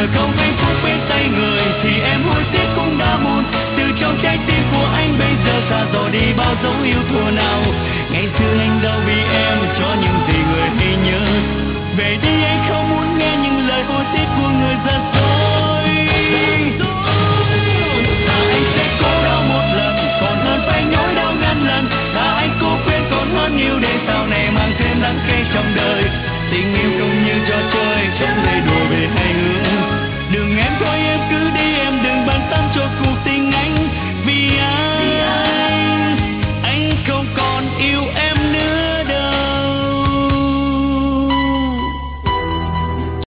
giờ không hạnh phúc bên tay người thì em hối tiếc cũng đã muộn. Từ trong trái tim của anh bây giờ xa rồi đi bao dấu yêu thua nào. Ngày xưa anh đâu vì em cho những gì người hay nhớ. Về đi anh không muốn nghe những lời hối tiếc của người giận dỗi. Thà anh sẽ cố đau một lần còn hơn phải nhói đau ngàn lần. Thà anh cố quên còn hơn yêu để sau này mang thêm đắng cay trong đời. Tình yêu không như trò chơi